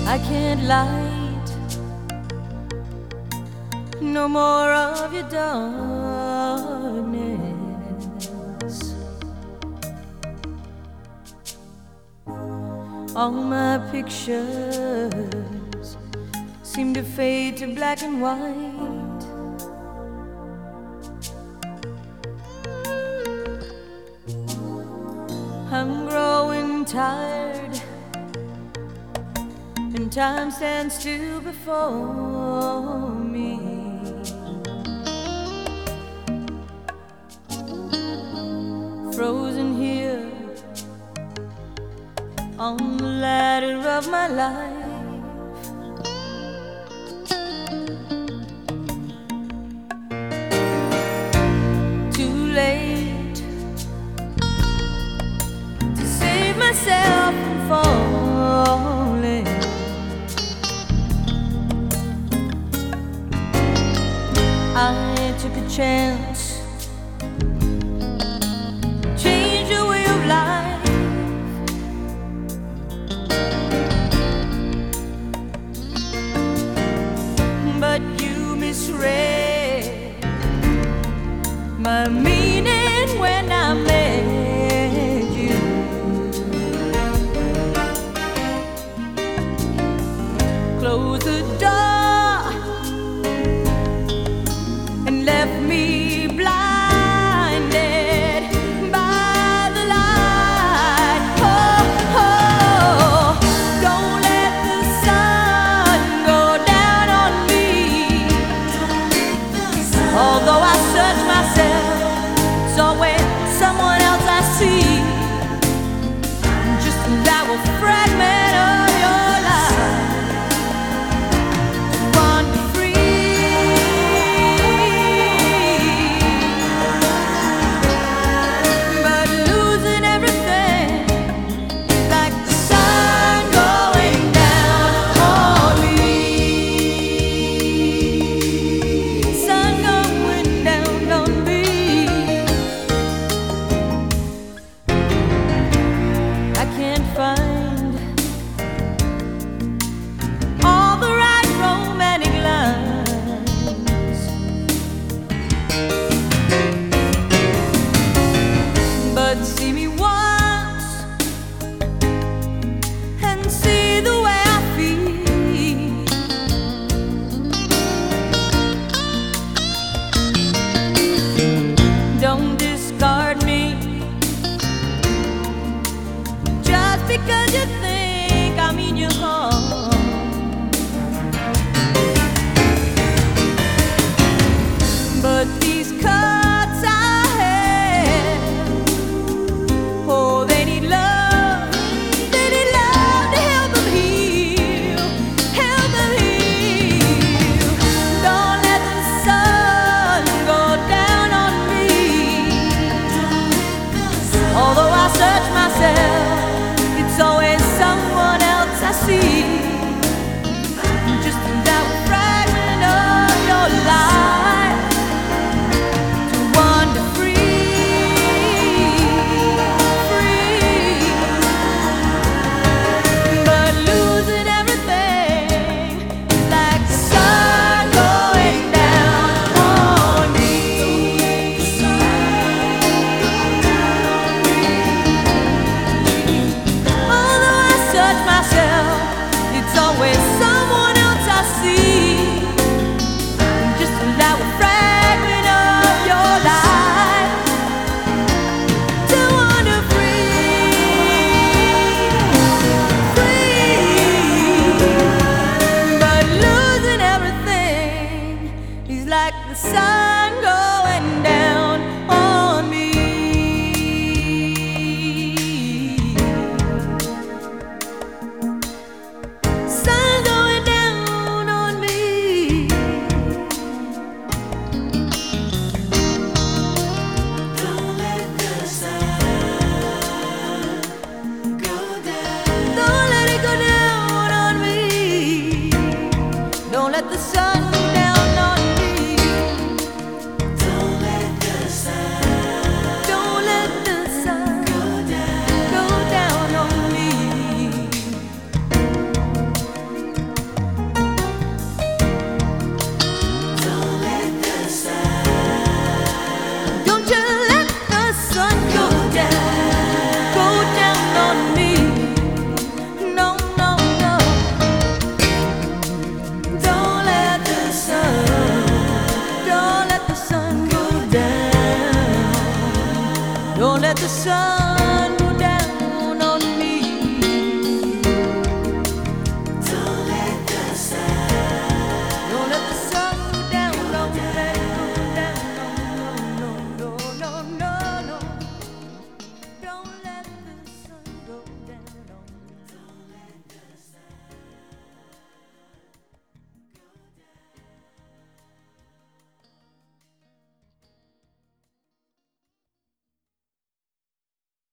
I can't light no more of your darkness. All my pictures seem to fade to black and white. I'm growing tired, and time stands still before me. Frozen here on the ladder of my life. Too late to save myself from falling. I took a chance, change your way of life. But you misread my meaning when I met you. Close the door and left me blinded by the light. Oh, oh, don't let the sun go down on me. Although I search myself, it's always someone else I see. Just allow a fragment of your life to wander free. But losing everything, like the sun going down on me. Sun going down on me. I can't find all the right romantic lines, but see me once and see the way I feel. Don't discard me just because you think I mean you harm. But these cuts I have, oh, they need love. They need love to help them heal, help them heal. Don't let the sun go down on me. Although I search myself, it's always someone else I see. Just allow a fragment of your life to wander free, free. But losing everything is like the sun going down on me. Although I search myself, it's always someone else I see. Just allow a fragment of your life to wander free, free. But losing everything is like the sun going down on me. Sun going down on me. Don't let the sun go down. Don't let it go down on me. Don't let the sun